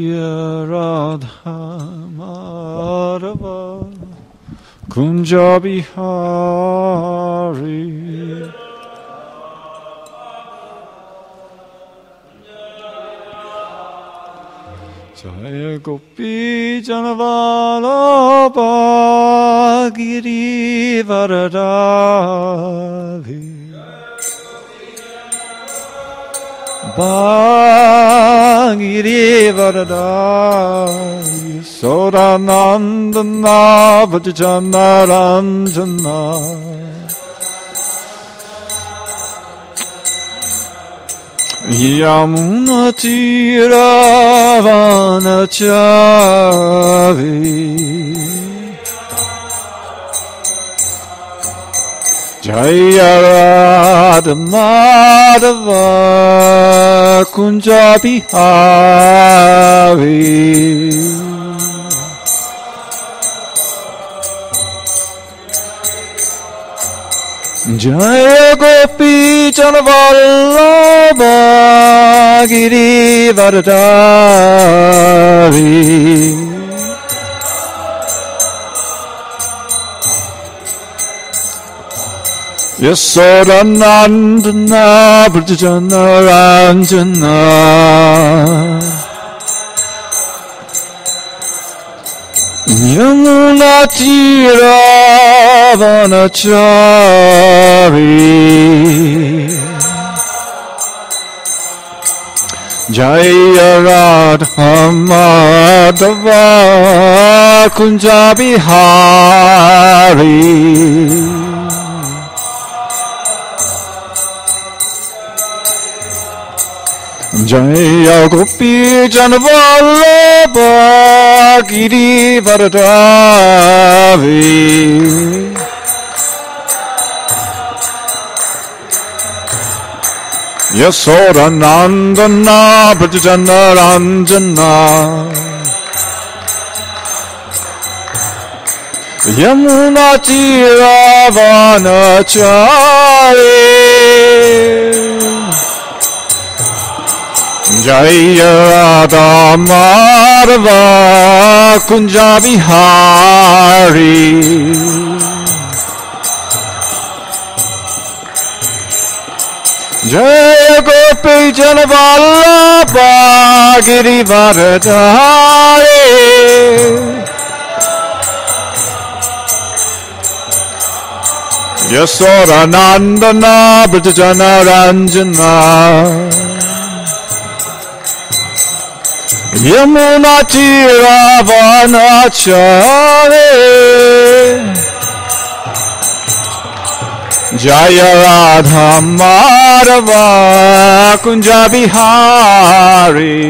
Radha Madhava Kunja Bihari Jaya Gopi Janavalabha Giri Varadari Bhagiri Varadari Sodanandana Vajjana Ranjana Yamuna Tiravanachari Jaya Radha Madhava Kunja Bihari Jaya Gopi Janavallabha Giri Varadari Yasodanandana Vrajjana Ranjana Yamuna Tiravanachari Jaya Radha Madhava Kunja Bihari Jaya Gopi Janavallabha Giri Varadari Yasodanandana Vrajjana Ranjana Yamuna Tiravanachari Jaya Radha Madhava Kunja Bihari Jaya Gopi Janavallabha Giri Varadari Yasodanandana Vrajjana Ranjana Yamuna Tiravanachari Jaya Radha Madhava Kunja Bihari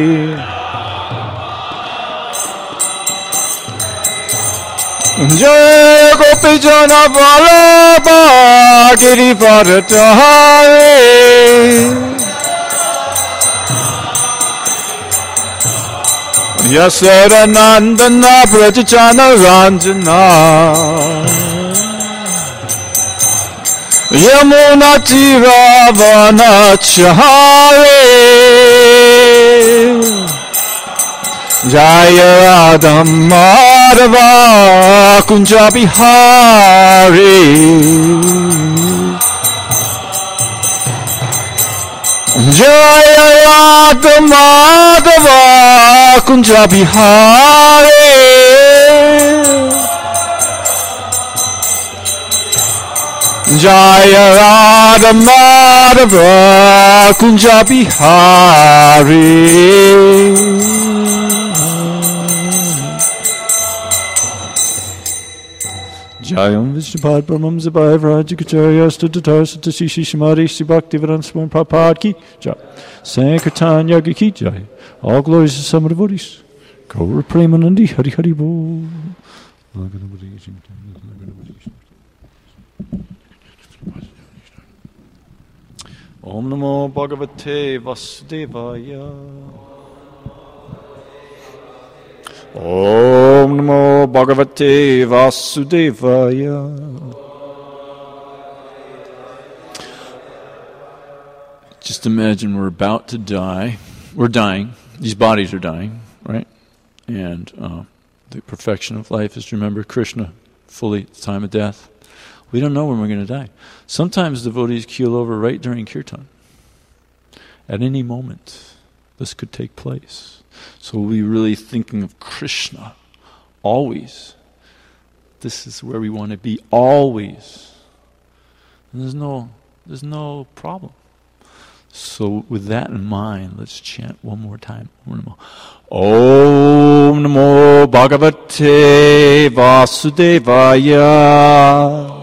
Jaya Gopi Janavallabha Giri Varadari Yasodanandana Vrajjana Ranjana Yamuna Tiravanachari Jaya Radha Madhava Kunja Bihari Jaya Radha Madhava Kunja Bihari Jaya Radha Madhava Kunja Bihari Jayam Vishnupad Brahmam Zabhai Vrajikacharya Studatar Satasishi Shimari Sibhaktivedanta Swami Prabhupada Ki Jai Sankirtan Yoga Ki Jai All glories to Samar Devotees Gaura Premanandi Hari Hari Bol Om Namo Bhagavate Vasudevaya Om Namo Bhagavate Vasudevaya. Just imagine we're about to die. We're dying. These bodies are dying, right? And the perfection of life is to remember Krishna fully at the time of death. We don't know when we're going to die. Sometimes devotees keel over right during kirtan. At any moment, this could take place. So we'll be really thinking of Krishna always. This is where we want to be always. And there's no problem. So with that in mind, let's chant one more time. Om Namo Bhagavate Vasudevaya.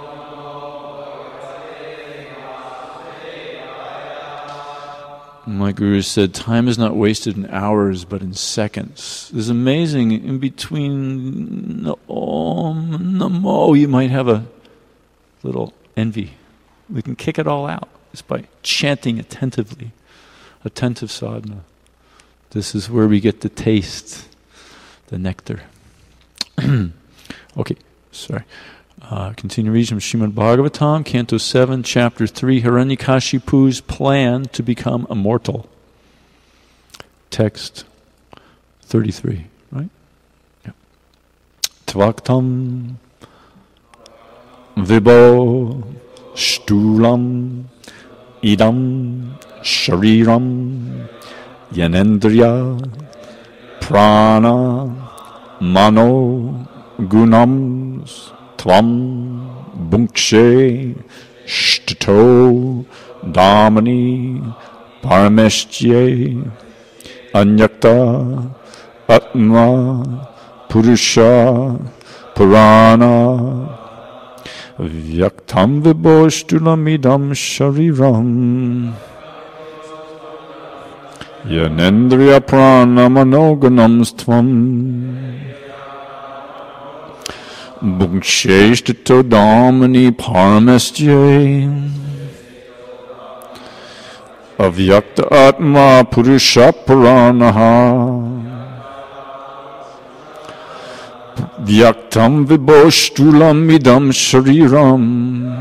My Guru said, time is not wasted in hours, but in seconds. It's amazing. In between Om Namo, you might have a little envy. We can kick it all out just by chanting attentively. Attentive sadhana. This is where we get to taste the nectar. Okay, sorry. Continue reading from Srimad Bhagavatam, Canto 7, Chapter 3, Hiranyakashipu's plan to become immortal. Text 33, right? Yeah. Tvaktam Vibho Shtulam Idam Shariram Yanendriya Prana Mano Gunams Tvam Bunkshe Shtito Damani Parameshtye Anyakta Atma Purusha Purana Vyaktam Vibhoshtulamidam Shariram Yanendriya Prana Manoganams Tvam Bhuksheshtito Dhamani Paramestye Avyakta Atma Purusha Puranaha Vyaktam Vibhoshtulam Idam Shariram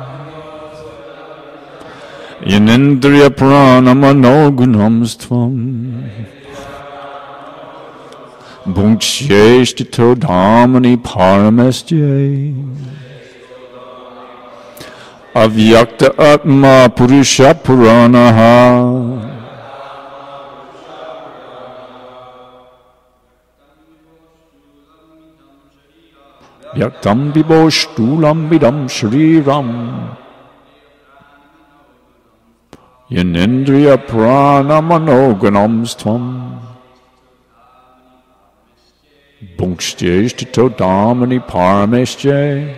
Yanendriya Prana Manogunams Tvam Bhuksheshtito Dhamani Paramestye Avyakta Atma Purusha Puranaha Vyaktam Vibhoshtulam Idam Shariram Yanendriya Prana Manoganams Tvam Bhuksheshtito Dhamani Paramestye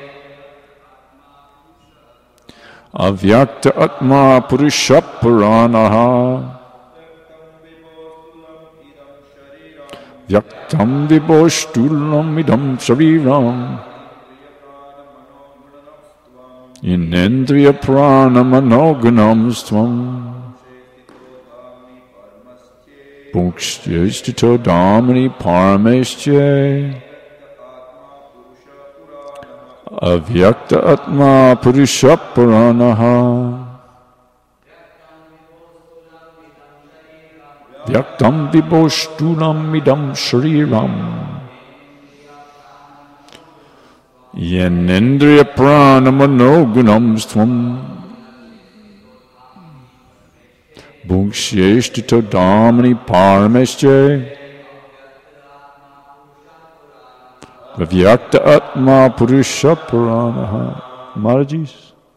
Avyakta Atma Purusha Puranaha Vyaktam Vibhoshtulam Idam Shariram Yanendriya Prana Manoganams Tvam Bhuksheshtito Dhamani Paramestye Avyakta Atma Purusha Puranaha Vyaktam Vibhoshtulam Idam Shariram Yanendriya Prana Manogunams Tvam Bhuksheshtito Dhamani Paramestye Avyakta Atma Purusha Puranaha. Maharaji's?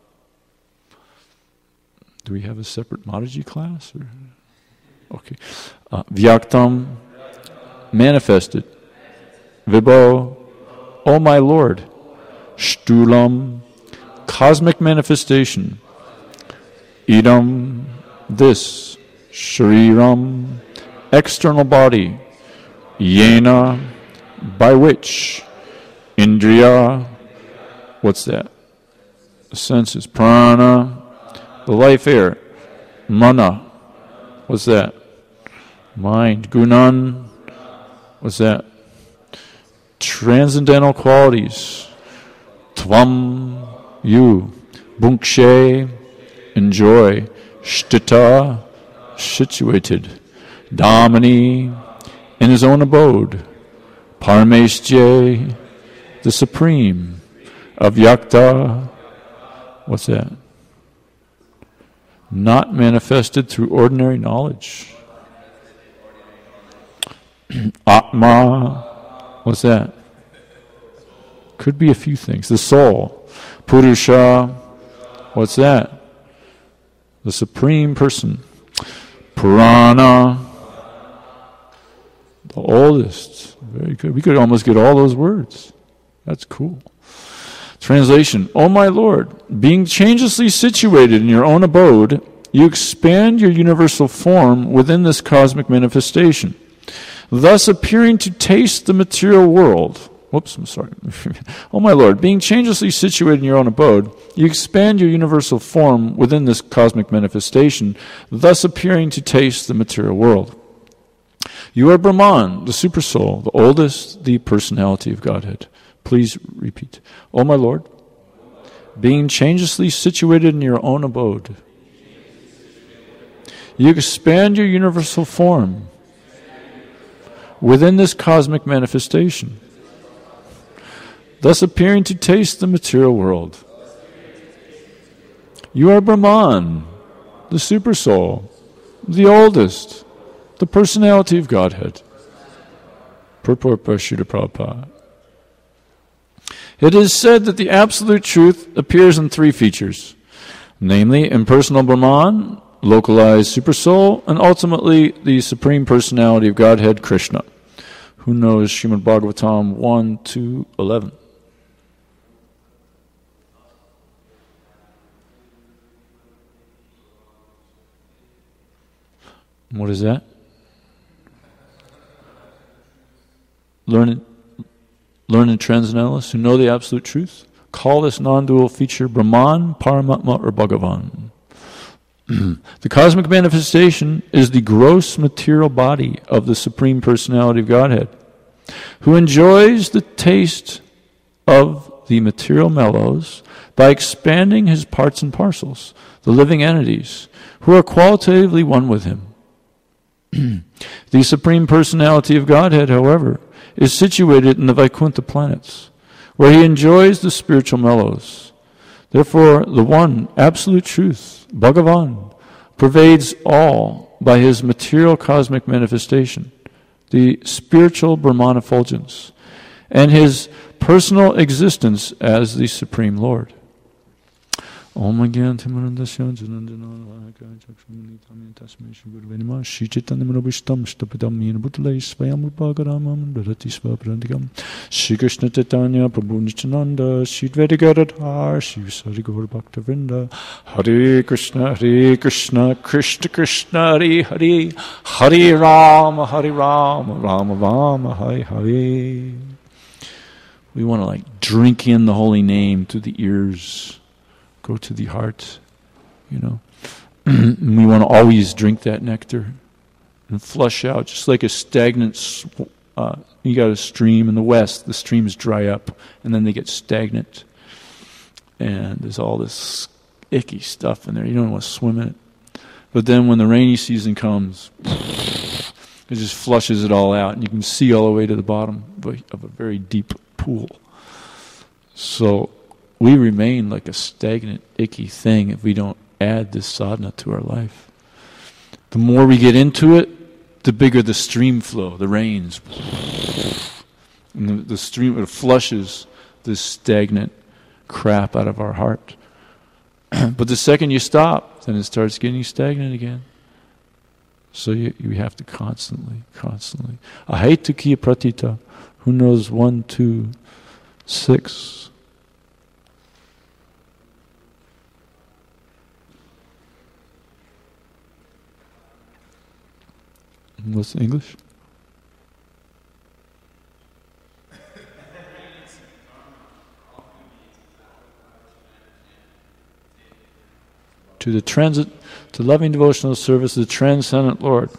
Do we have a separate Maharaji class? Or? Okay. Vyaktam, manifested. Vibho, oh my Lord. Shtulam, cosmic manifestation. Idam, this. Shariram, external body. Yena, by which. Indriya, what's that? The senses. Prana, the life air. Mana, what's that? Mind. Gunan, what's that? Transcendental qualities. Tvam, you. Bhunkshe, enjoy. Shtita, situated. Dhamani, in his own abode, Parameshje, the Supreme, Avyakta, what's that? Not manifested through ordinary knowledge. Atma, what's that? Could be a few things. The soul. Purusha, what's that? The Supreme Person. Purana, the oldest. Very good. We could almost get all those words. That's cool. Translation. O my Lord, being changelessly situated in your own abode, you expand your universal form within this cosmic manifestation, thus appearing to taste the material world. Whoops, I'm sorry. O my Lord, being changelessly situated in your own abode, you expand your universal form within this cosmic manifestation, thus appearing to taste the material world. You are Brahman, the Supersoul, the oldest, the personality of Godhead. Please repeat. O my Lord, being changelessly situated in your own abode, you expand your universal form within this cosmic manifestation, thus appearing to taste the material world. You are Brahman, the Supersoul, the oldest, the personality of Godhead. Purport by Srila Prabhupada. It is said that the absolute truth appears in three features, namely impersonal Brahman, localized Supersoul, and ultimately the Supreme Personality of Godhead, Krishna. Who knows Srimad Bhagavatam 1, 2, 11? What is that? Learned transcendentalists who know the absolute truth call this non-dual feature Brahman, Paramatma, or Bhagavan. The cosmic manifestation is the gross material body of the Supreme Personality of Godhead, who enjoys the taste of the material mellows by expanding his parts and parcels, the living entities, who are qualitatively one with him. The Supreme Personality of Godhead, however, is situated in the Vaikuntha planets, where he enjoys the spiritual mellows. Therefore, the one absolute truth, Bhagavan, pervades all by his material cosmic manifestation, the spiritual Brahman effulgence, and his personal existence as the Supreme Lord. Om Agyan Timarandasya Jananjana Chakramani Tamya Tasmai Shri Guru Venima Shri Chaitanya Manobhishtam Shtapadam Yena Bhutale Svayam Rupagaramam Dharati Svaprandikam Shri Krishna Chaitanya Prabhu Nityananda Shri Advaita Gadadhar Shri Visari Gaur Bhakta Vrinda Hare Krishna Krishna Krishna Hare Hare Hare Rama Rama Rama Hare Hare. We want to drink in the holy name through the ears. Go to the heart, we want to always drink that nectar and flush out, just like a stagnant, you got a stream in the west, the streams dry up and then they get stagnant. And there's all this icky stuff in there. You don't want to swim in it. But then when the rainy season comes, it just flushes it all out and you can see all the way to the bottom of a very deep pool. So we remain like a stagnant, icky thing if we don't add this sadhana to our life. The more we get into it, the bigger the stream flow, the rains. And the stream, it flushes this stagnant crap out of our heart. But the second you stop, then it starts getting stagnant again. So you have to constantly. Ahaitukya pratita. Who knows 1, 2, 6? What's the English? To loving devotional service of the transcendent Lord.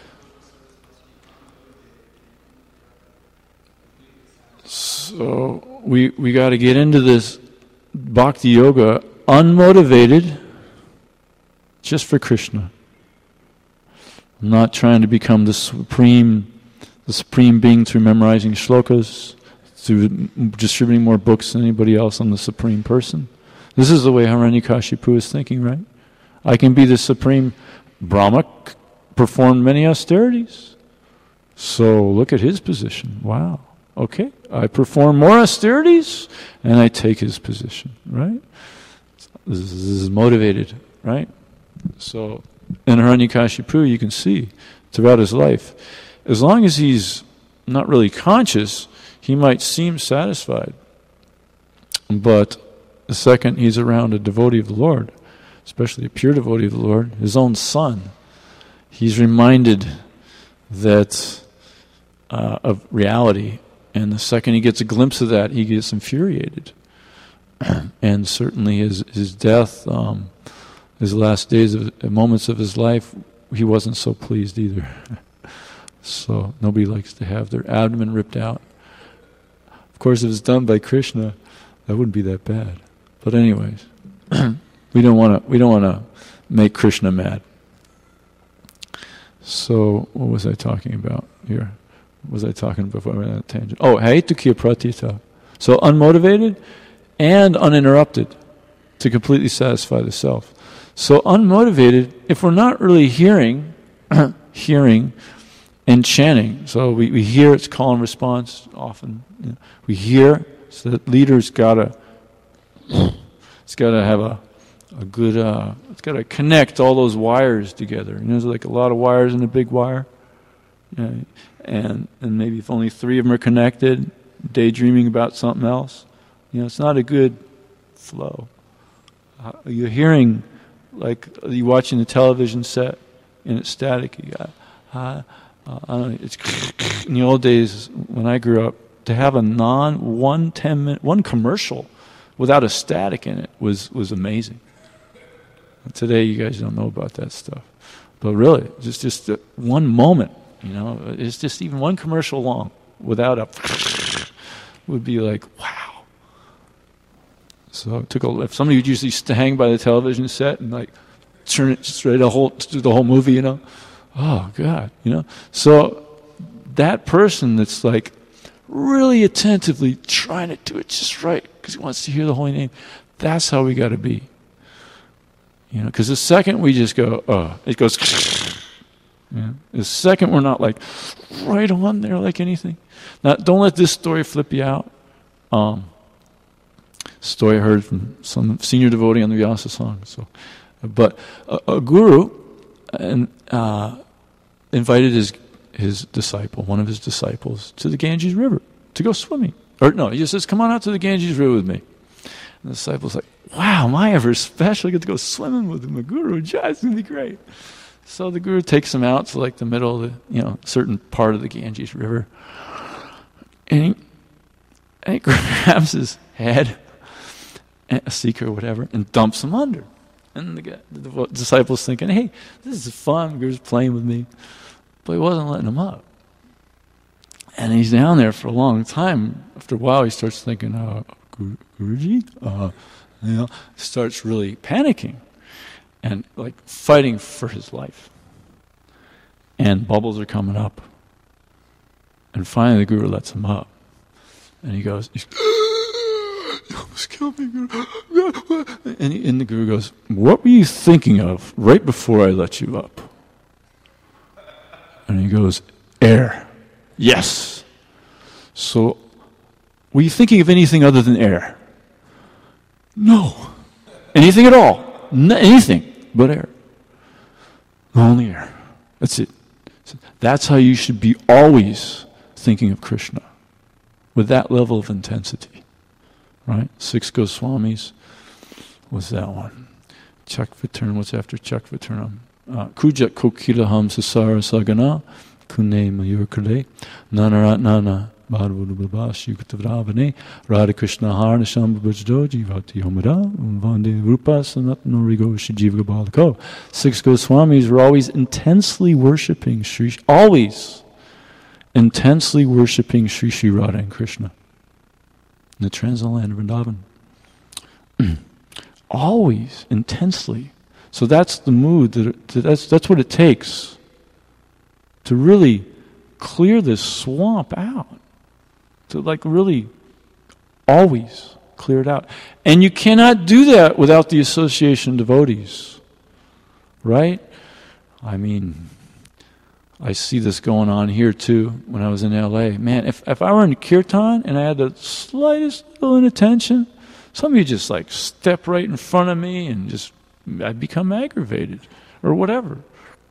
So we got to get into this bhakti yoga unmotivated, just for Krishna. I'm not trying to become the the Supreme Being through memorizing shlokas, through distributing more books than anybody else on the Supreme Person. This is the way Hiranyakashipu is thinking, right? I can be the Supreme Brahma, performed many austerities. So look at his position. Wow. Okay, I perform more austerities, and I take his position, right? This is motivated, right? So in Hiranyakashipu, you can see throughout his life, as long as he's not really conscious, he might seem satisfied. But the second he's around a devotee of the Lord, especially a pure devotee of the Lord, his own son, he's reminded that of reality. And the second he gets a glimpse of that, he gets infuriated. And certainly his death, his last days, moments of his life, he wasn't so pleased either. So nobody likes to have their abdomen ripped out. Of course, if it's done by Krishna, that wouldn't be that bad. But anyways, we don't want to make Krishna mad. So what was I talking about here? What was I talking about before I went on a tangent? Oh, Hetukya Pratita. So unmotivated and uninterrupted to completely satisfy the self. So unmotivated, if we're not really hearing and chanting, so we hear it's call and response often. You know, we hear, so that leader's gotta have a good, it's got to connect all those wires together. You know, there's like a lot of wires in a big wire. You know, and maybe if only 3 of them are connected, daydreaming about something else, you know, it's not a good flow. You're hearing, like you're watching the television set and it's static. You got, I don't know, it's in the old days when I grew up, to have a one 10-minute commercial without a static in it was amazing. Today you guys don't know about that stuff, but really, just one moment. You know, it's just even one commercial long without a would be like, wow. So it took if somebody would usually hang by the television set and like turn it straight through the whole movie, you know, oh God, you know. So that person that's like really attentively trying to do it just right because he wants to hear the holy name, that's how we got to be. You know, because the second we just go, it goes. Yeah. The second we're not like right on there like anything. Now, don't let this story flip you out. Story I heard from some senior devotee on the Vyasa song. So, but a guru invited his disciple, one of his disciples, to the Ganges River to go swimming. Or no, he just says, "Come on out to the Ganges River with me." And the disciple's like, "Wow, am I ever special? I get to go swimming with my guru. It's going to be great." So the guru takes him out to like the middle of the, certain part of the Ganges River. And he grabs his head, a seeker or whatever, and dumps him under. And the disciple's thinking, hey, this is fun. The guru's playing with me. But he wasn't letting him up. And he's down there for a long time. After a while, he starts thinking, Guruji? Starts really panicking. And like fighting for his life. And bubbles are coming up. And finally the guru lets him up. And he goes, you almost killed me, Guru. And the guru goes, what were you thinking of right before I let you up? And he goes, air. Yes. So, were you thinking of anything other than air? No. Anything at all? Anything but air. Only air. That's it. That's how you should be always thinking of Krishna. With that level of intensity. Right? 6 Goswamis. What's that one? Chakvaturnam. What's after Chakvaturnam? Kujat kokilaham sasara sagana. Kune mayur kale. Nanaratnana. Bhadavudabhas yukatavravane. Radha Krishna harnasham bhajdo jivati homada. Vande rupa sanatno rigo shijiva balako. 6 Goswamis were always intensely worshipping Sri Sri Radha and Krishna in the transcendental land of Vrindavan. Always, intensely. So that's the mood, that's what it takes to really clear this swamp out. To like really always clear it out. And you cannot do that without the association of devotees. Right? I mean, I see this going on here too when I was in LA. Man, if I were in Kirtan and I had the slightest little inattention, some of you just like step right in front of me and just, I'd become aggravated or whatever.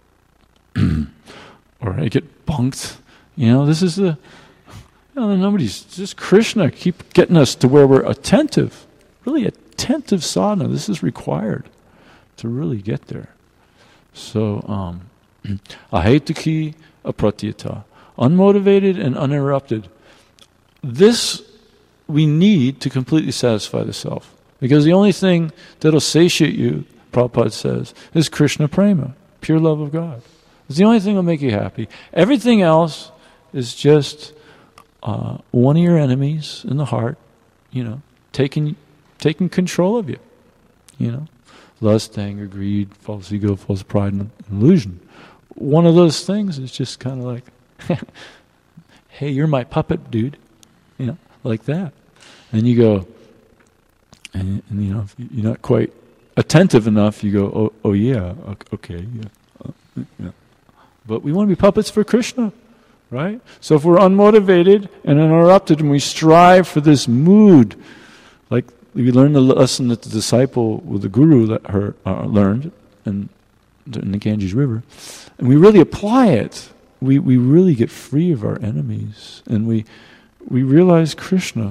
Or I get bunked. This is nobody's, just Krishna keep getting us to where we're attentive. Really attentive sadhana. This is required to really get there. So, ahetaki apratyata, unmotivated and uninterrupted. This we need to completely satisfy the self. Because the only thing that'll satiate you, Prabhupada says, is Krishna prema, pure love of God. It's the only thing that'll make you happy. Everything else is just one of your enemies in the heart, taking control of you. Lust, anger, greed, false ego, false pride, and illusion. One of those things is just kind of like, hey, you're my puppet, dude. Like that. And you go, and if you're not quite attentive enough, you go, oh yeah, okay, yeah. But we want to be puppets for Krishna, right? So if we're unmotivated and uninterrupted and we strive for this mood, like we learn the lesson that the disciple with the guru learned in the Ganges River, and we really apply it, we really get free of our enemies, and we realize Krishna.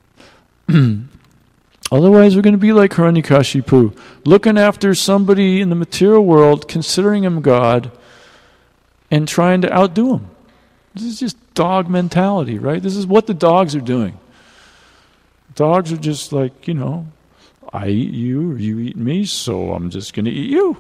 Otherwise we're going to be like Hiranyakashipu, looking after somebody in the material world, considering him God, and trying to outdo him. This is just dog mentality, right? This is what the dogs are doing. Dogs are just like, I eat you or you eat me, so I'm just going to eat you.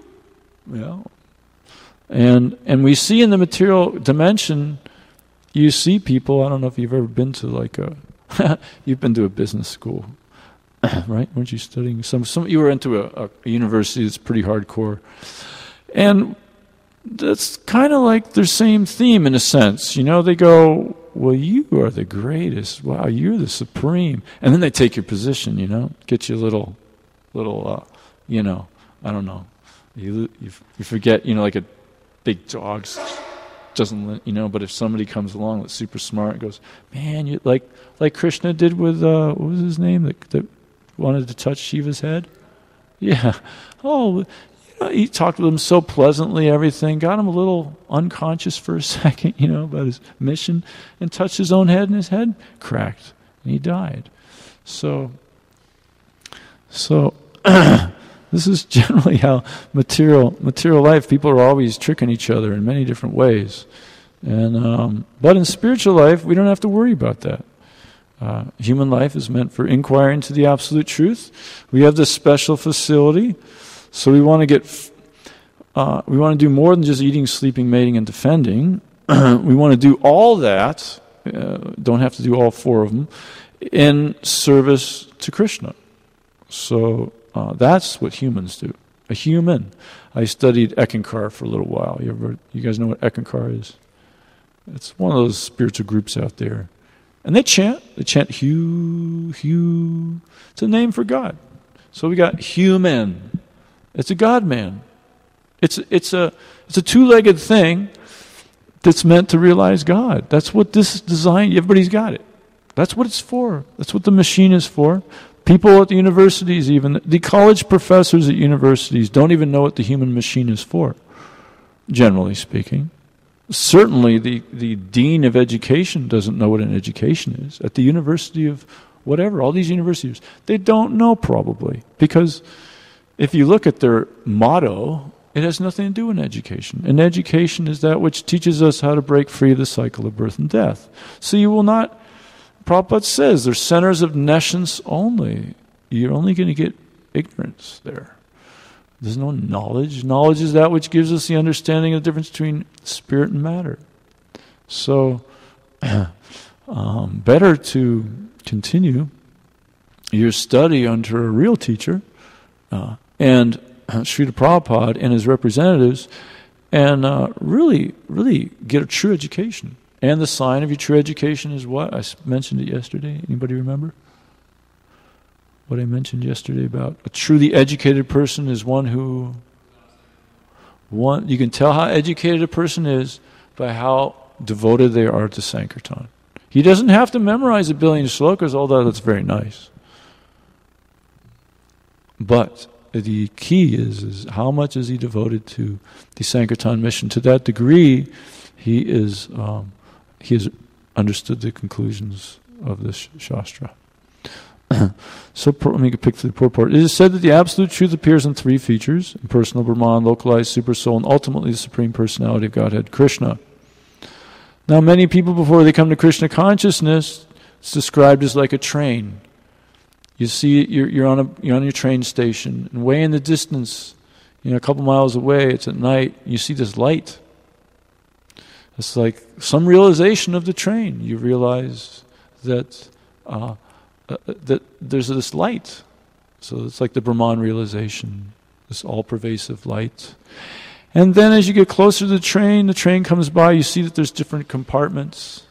And we see in the material dimension, you see people, I don't know if you've ever been to you've been to a business school, right? Weren't you studying? You were into a university that's pretty hardcore. And that's kind of like their same theme in a sense. They go, well, you are the greatest. Wow, you're the supreme. And then they take your position, get you a little, I don't know. You forget, like a big dog doesn't, but if somebody comes along that's super smart and goes, man, you like Krishna did with, what was his name, that wanted to touch Shiva's head? Yeah. Oh, he talked with him so pleasantly, everything, got him a little unconscious for a second, about his mission, and touched his own head, and his head cracked, and he died. So this is generally how material life, people are always tricking each other in many different ways. And but in spiritual life, we don't have to worry about that. Human life is meant for inquiry into the absolute truth. We have this special facility, so we want to do more than just eating, sleeping, mating, and defending. We want to do all that, don't have to do all four of them, in service to Krishna. So that's what humans do. A human. I studied Ekankar for a little while. You guys know what Ekankar is? It's one of those spiritual groups out there. And they chant Hu, Hu. It's a name for God. So we got human. It's a God man. It's a two-legged thing that's meant to realize God. That's what this design, everybody's got it. That's what it's for. That's what the machine is for. People at the universities, even the college professors at universities, don't even know what the human machine is for, generally speaking. Certainly the dean of education doesn't know what an education is. At the university of whatever, all these universities, they don't know probably. Because if you look at their motto, it has nothing to do with education. And education is that which teaches us how to break free of the cycle of birth and death. So you will not, Prabhupada says, they're centers of nescience only. You're only going to get ignorance there. There's no knowledge. Knowledge is that which gives us the understanding of the difference between spirit and matter. So, better to continue your study under a real teacher and Srila Prabhupada and his representatives and really get a true education. And the sign of your true education is what? I mentioned it yesterday. Anybody remember? What I mentioned yesterday about a truly educated person is one who... you can tell how educated a person is by how devoted they are to Sankirtan. He doesn't have to memorize 1 billion shlokas, although that's very nice. But the key is how much is he devoted to the Sankirtan mission. To that degree, he has understood the conclusions of this Shastra. So let me pick the purport. It is said that the Absolute Truth appears in 3 features: impersonal Brahman, localized Super Soul, and ultimately the Supreme Personality of Godhead, Krishna. Now, many people, before they come to Krishna consciousness, it's described as like a train. You see, you're on your train station, and way in the distance, a couple miles away, it's at night, you see this light. It's like some realization of the train. You realize that that there's this light. So it's like the Brahman realization, this all-pervasive light. And then as you get closer to the train comes by, you see that there's different compartments,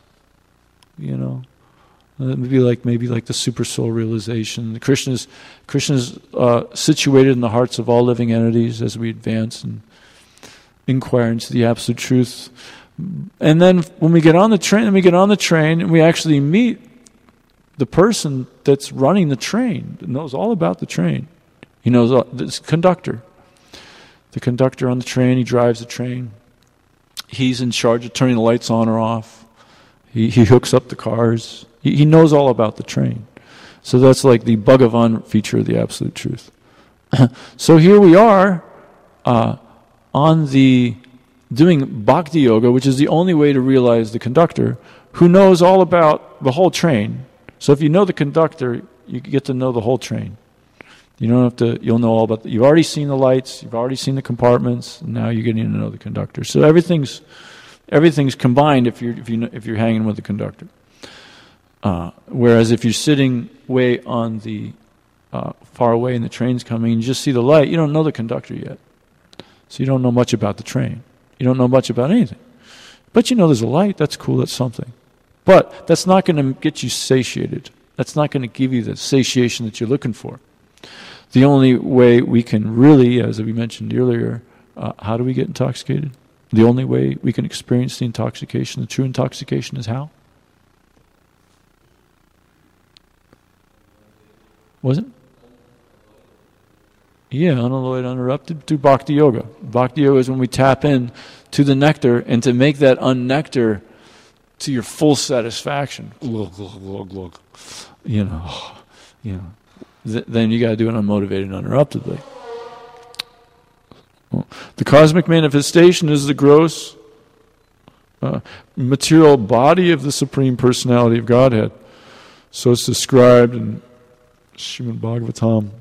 maybe like the super soul realization. Krishna's situated in the hearts of all living entities as we advance and inquire into the absolute truth. And then when we get on the train, and we actually meet the person that's running the train, that knows all about the train. He knows this conductor. The conductor on the train, he drives the train. He's in charge of turning the lights on or off. He hooks up the cars. He knows all about the train. So that's like the Bhagavan feature of the Absolute Truth. So here we are doing Bhakti Yoga, which is the only way to realize the conductor, who knows all about the whole train. So if you know the conductor, you get to know the whole train. You don't have to. You'll know all about. You've already seen the lights. You've already seen the compartments. And now you're getting to know the conductor. So everything's combined if you're hanging with the conductor. Whereas if you're sitting way on the far away and the train's coming, and you just see the light, you don't know the conductor yet. So you don't know much about the train. You don't know much about anything. But you know there's a light. That's cool. That's something. But that's not going to get you satiated. That's not going to give you the satiation that you're looking for. The only way we can really, as we mentioned earlier, how do we get intoxicated? The only way we can experience the intoxication, the true intoxication, is how? Was it? Yeah, unalloyed, uninterrupted, through Bhakti Yoga. Bhakti Yoga is when we tap in to the nectar, and to make that unnectar to your full satisfaction. Glug, glug, glug, glug. Then you got to do it unmotivated and uninterruptedly. Well, the cosmic manifestation is the gross material body of the Supreme Personality of Godhead. So it's described in Srimad Bhagavatam,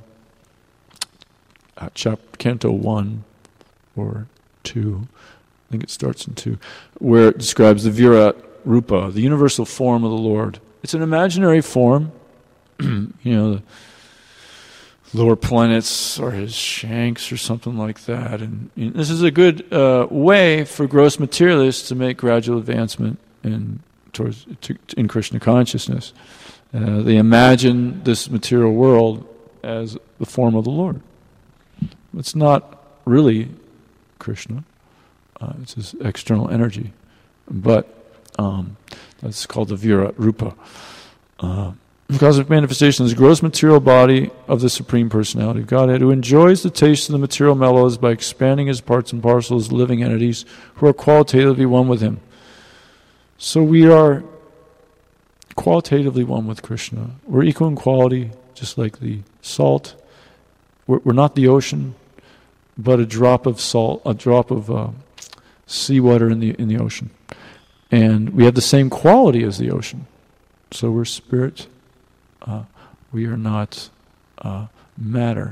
Canto 1 or 2, I think it starts in 2, where it describes the Virat Rupa, the universal form of the Lord. It's an imaginary form. The lower planets are his shanks or something like that. And this is a good way for gross materialists to make gradual advancement in Krishna consciousness. They imagine this material world as the form of the Lord. It's not really Krishna. It's his external energy. But that's called the Virat Rupa. The cosmic manifestation is the gross material body of the Supreme Personality of Godhead, who enjoys the taste of the material mellows by expanding his parts and parcels, living entities who are qualitatively one with him. So we are qualitatively one with Krishna. We're equal in quality, just like the salt. We're not the ocean, but a drop of salt, a drop of seawater in the ocean. And we have the same quality as the ocean. So we're spirit. We are not matter.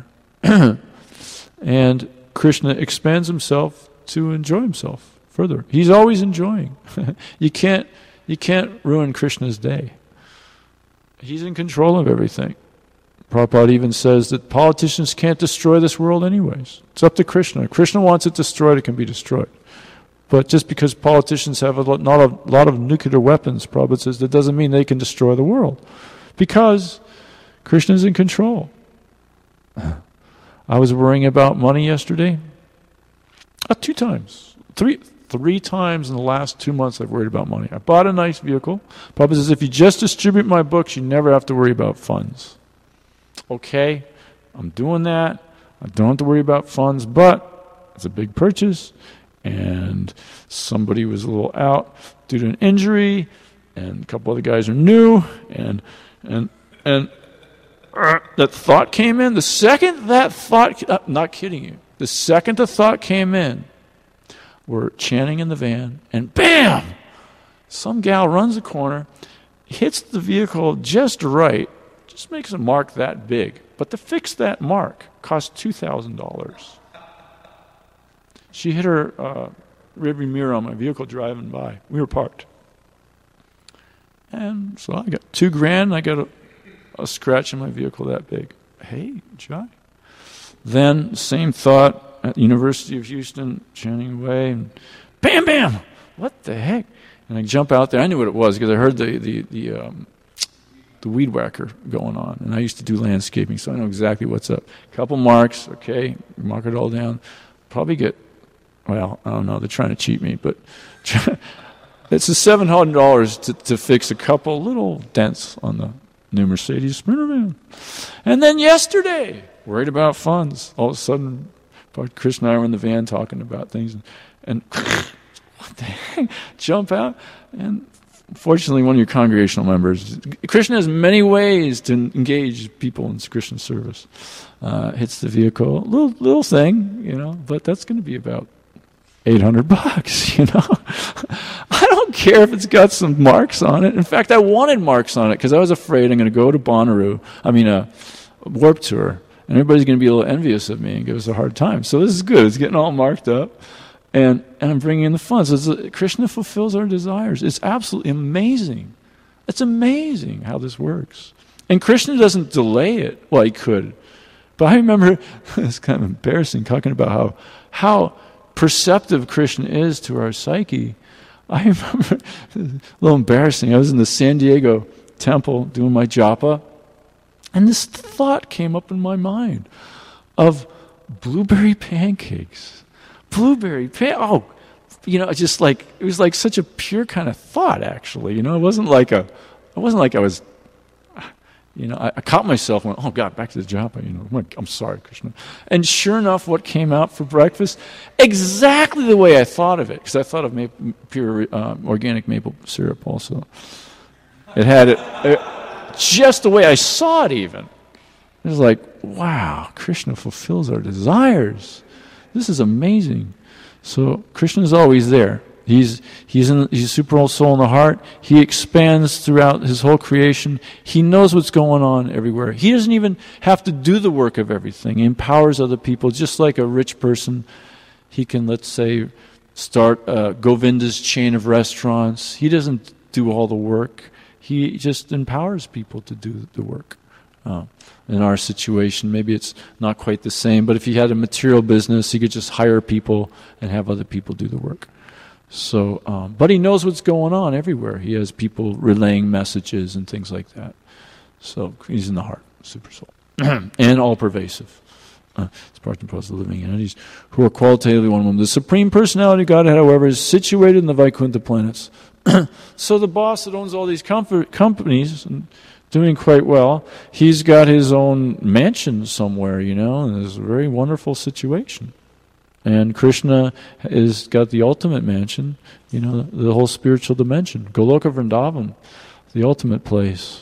And Krishna expands himself to enjoy himself further. He's always enjoying. You can't ruin Krishna's day. He's in control of everything. Prabhupada even says that politicians can't destroy this world anyways. It's up to Krishna. If Krishna wants it destroyed, it can be destroyed. But just because politicians have not a lot of nuclear weapons, Prabhupada says, that doesn't mean they can destroy the world. Because Krishna is in control. I was worrying about money yesterday. 2 times. Three times in the last 2 months I've worried about money. I bought a nice vehicle. Prabhupada says, if you just distribute my books, you never have to worry about funds. Okay, I'm doing that. I don't have to worry about funds, but it's a big purchase. And somebody was a little out due to an injury, and a couple other guys are new, and that thought came in. The second that thought, not kidding you, the second the thought came in, we're chanting in the van, and bam! Some gal runs a corner, hits the vehicle just right, just makes a mark that big. But to fix that mark cost $2,000. She hit her rearview mirror on my vehicle driving by. We were parked. And so I got $2,000. I got a scratch in my vehicle that big. Hey, Jai. Then, same thought at the University of Houston, chanting away, and bam, bam! What the heck? And I jump out there. I knew what it was because I heard the weed whacker going on. And I used to do landscaping, so I know exactly what's up. Couple marks, okay, mark it all down. Probably get, well, I don't know, they're trying to cheat me, but it's $700 to fix a couple little dents on the new Mercedes Sprinter van. And then yesterday, worried about funds. All of a sudden, Chris and I were in the van talking about things, and what the heck? Jump out, and fortunately, one of your congregational members, Krishna has many ways to engage people in Krishna service. Hits the vehicle, little thing, but that's going to be about $800, I don't care if it's got some marks on it. In fact, I wanted marks on it because I was afraid I'm going to go to Bonnaroo, Warped Tour, and everybody's going to be a little envious of me and give us a hard time. So this is good. It's getting all marked up. And I'm bringing in the funds. Krishna fulfills our desires. It's absolutely amazing. It's amazing how this works. And Krishna doesn't delay it. Well, he could. But I remember, it's kind of embarrassing, talking about how perceptive Krishna is to our psyche. I remember, a little embarrassing, I was in the San Diego temple doing my japa, and this thought came up in my mind of blueberry pancakes. It was like such a pure kind of thought, actually. It wasn't like I was, I caught myself and went, oh God, back to the japa, I'm sorry, Krishna. And sure enough, what came out for breakfast, exactly the way I thought of it, because I thought of pure organic maple syrup also. It had it just the way I saw it even. It was like, wow, Krishna fulfills our desires. This is amazing. So Krishna is always there. He's a super soul in the heart. He expands throughout his whole creation. He knows what's going on everywhere. He doesn't even have to do the work of everything. He empowers other people, just like a rich person. He can, let's say, start Govinda's chain of restaurants. He doesn't do all the work. He just empowers people to do the work. In our situation, maybe it's not quite the same, but if he had a material business, he could just hire people and have other people do the work. So, but he knows what's going on everywhere. He has people relaying messages and things like that. So he's in the heart, super soul, and all pervasive. It's part and parcel of living entities who are qualitatively one of them. The Supreme Personality of Godhead, however, is situated in the Vaikuntha planets. So the boss that owns all these companies, and doing quite well, he's got his own mansion somewhere, and it's a very wonderful situation. And Krishna has got the ultimate mansion, the whole spiritual dimension. Goloka Vrindavan, the ultimate place,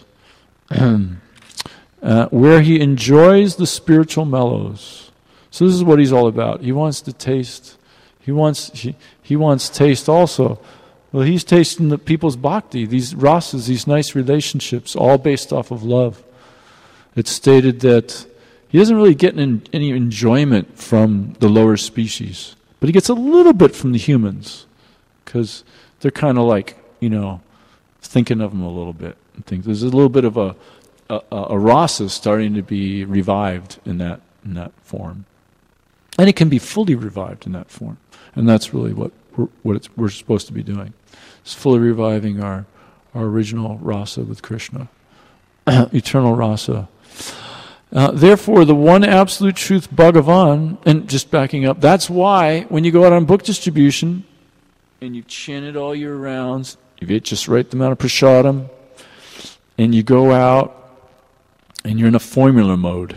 where he enjoys the spiritual mellows. So this is what he's all about. He wants to taste. He wants taste also. Well, he's tasting the people's bhakti, these rasas, these nice relationships, all based off of love. It's stated that he doesn't really get any enjoyment from the lower species, but he gets a little bit from the humans, because they're kind of like, thinking of him a little bit. There's a little bit of a rasa starting to be revived in that form. And it can be fully revived in that form. And that's really what we're supposed to be doing. It's fully reviving our original rasa with Krishna, eternal rasa. Therefore, the one absolute truth, Bhagavan, and just backing up, that's why when you go out on book distribution and you've chanted all year rounds, you've ate just right the amount of prasadam, and you go out and you're in a formula mode.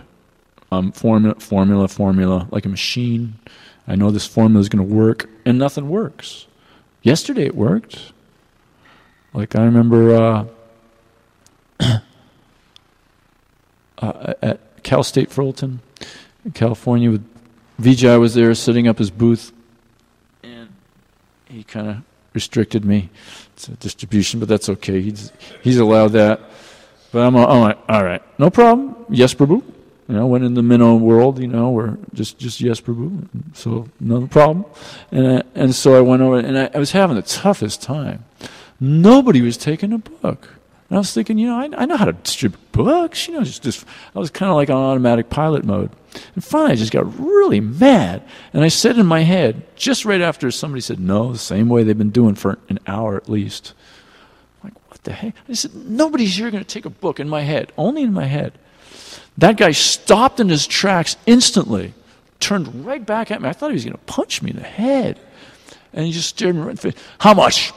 Formula, like a machine. I know this formula is going to work, and nothing works. Yesterday it worked. Like I remember at Cal State Fullerton in California, with Vijay was there setting up his booth, and he kind of restricted me to distribution, but that's okay. He's allowed that. But I'm like, all right, no problem. Yes, Prabhu. Went in the minnow world, we're just yes, Prabhu. So no problem. And so I went over, and I was having the toughest time. Nobody was taking a book. And I was thinking, I know how to distribute books. Just I was kind of like on automatic pilot mode. And finally, I just got really mad. And I said in my head, just right after somebody said, no, the same way they've been doing for an hour at least. I'm like, what the heck? I said, nobody's here going to take a book in my head, only in my head. That guy stopped in his tracks instantly, turned right back at me. I thought he was going to punch me in the head. And he just stared me right in the face. How much?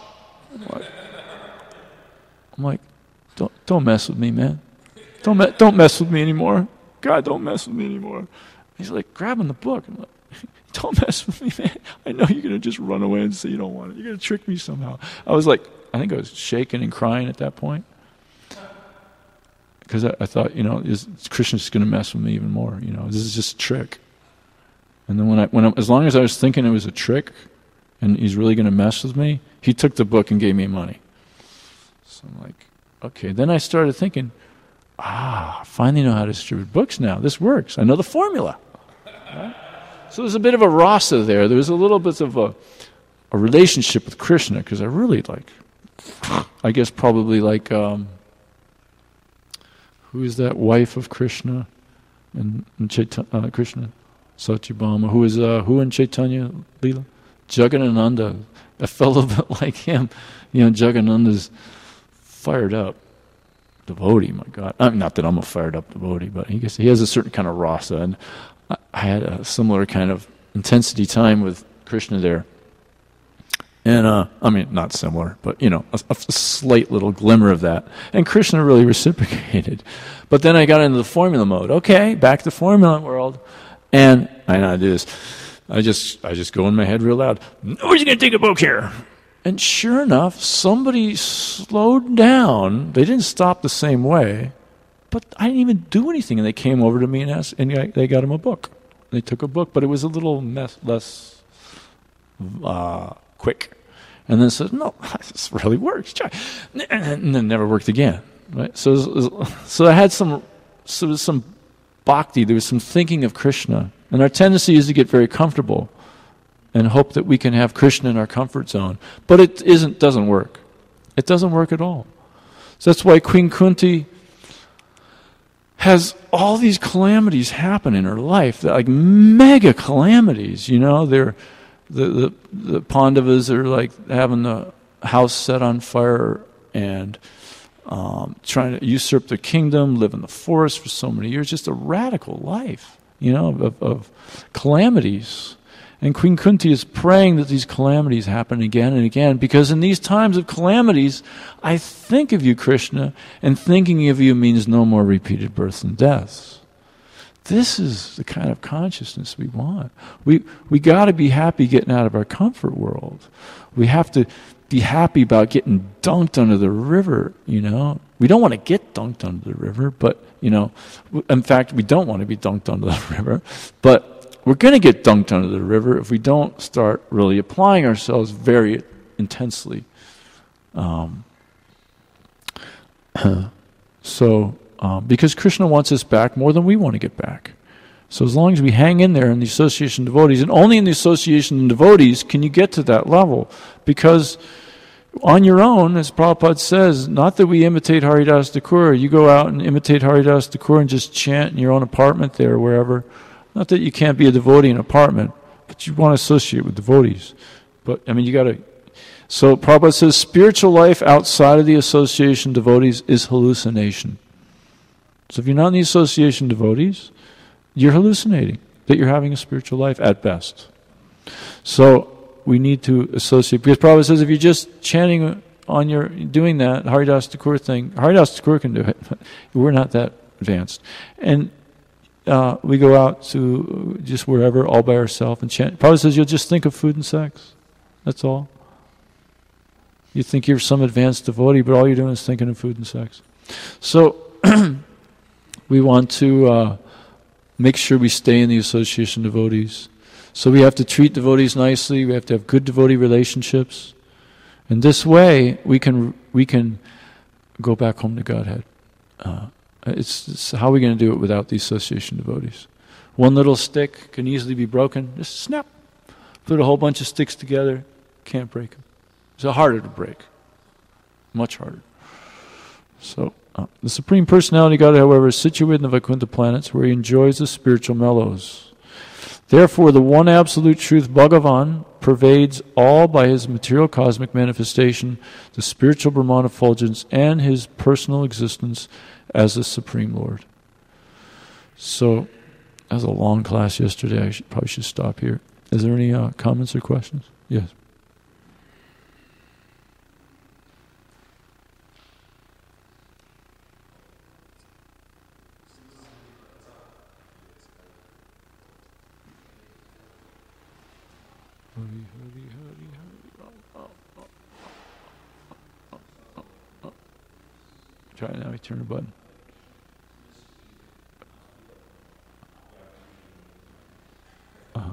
I'm like, don't mess with me, man. Don't mess with me anymore. God, don't mess with me anymore. He's like grabbing the book. I'm like, don't mess with me, man. I know you're going to just run away and say you don't want it. You're going to trick me somehow. I was like, I think I was shaking and crying at that point. Because I thought, Krishna's going to mess with me even more. This is just a trick. And then as long as I was thinking it was a trick, and he's really going to mess with me, he took the book and gave me money. So I'm like, okay. Then I started thinking, I finally know how to distribute books now. This works. I know the formula. Right? So there's a bit of a rasa there. There was a little bit of a relationship with Krishna, because I really I guess probably who is that wife of Krishna and Krishna? Satyabhama. Who in Chaitanya Leela? Jagadananda. I felt a bit like him. Jagadananda's fired up devotee, my God. Not that I'm a fired up devotee, but he has a certain kind of rasa. And I had a similar kind of intensity time with Krishna there. And, not similar, but, a slight little glimmer of that. And Krishna really reciprocated. But then I got into the formula mode. Okay, back to formula world. And I know how to do this. I just go in my head real loud. Nobody's going to take a book here. And sure enough, somebody slowed down. They didn't stop the same way, but I didn't even do anything. And they came over to me and asked, and they got him a book. They took a book, but it was a little less quick. And then said, no, this really works. And then never worked again. Right? So I had some bhakti. There was some thinking of Krishna. And our tendency is to get very comfortable and hope that we can have Krishna in our comfort zone. But it doesn't work. It doesn't work at all. So that's why Queen Kunti has all these calamities happen in her life. They're like mega calamities, They're the Pandavas are like having the house set on fire and trying to usurp their kingdom, live in the forest for so many years. Just a radical life, of calamities. And Queen Kunti is praying that these calamities happen again and again, because in these times of calamities, I think of you, Krishna, and thinking of you means no more repeated births and deaths. This is the kind of consciousness we want. We got to be happy getting out of our comfort world. We have to be happy about getting dunked under the river, We don't want to get dunked under the river, but, in fact, we don't want to be dunked under the river, but we're going to get dunked under the river if we don't start really applying ourselves very intensely. Because Krishna wants us back more than we want to get back. So as long as we hang in there in the association of devotees, and only in the association of devotees can you get to that level. Because on your own, as Prabhupada says, not that we imitate Haridas Thakur, you go out and imitate Haridas Thakur and just chant in your own apartment there or wherever. Not that you can't be a devotee in an apartment, but you want to associate with devotees. But, I mean, you got to... So Prabhupada says spiritual life outside of the association devotees is hallucination. So if you're not in the association devotees, you're hallucinating that you're having a spiritual life at best. So we need to associate, because Prabhupada says if you're just chanting on your, doing that Haridas Thakur thing, Haridas Thakur can do it, but we're not that advanced. And we go out to just wherever, all by ourselves, and chant. Prabhupada says you'll just think of food and sex. That's all. You think you're some advanced devotee, but all you're doing is thinking of food and sex. So we want to make sure we stay in the association devotees. So we have to treat devotees nicely. We have to have good devotee relationships. And this way, we can go back home to Godhead. It's how are we going to do it without the association devotees? One little stick can easily be broken. Just snap. Put a whole bunch of sticks together. Can't break them. It's harder to break. Much harder. So, the Supreme Personality God, however, is situated in the Vaikuntha planets where he enjoys the spiritual mellows. Therefore, the one absolute truth, Bhagavan, pervades all by his material cosmic manifestation, the spiritual Brahman effulgence, and his personal existence as the Supreme Lord. So, that was a long class yesterday. I probably should stop here. Is there any comments or questions? Yes. Try it now, turn the button. Uh-huh.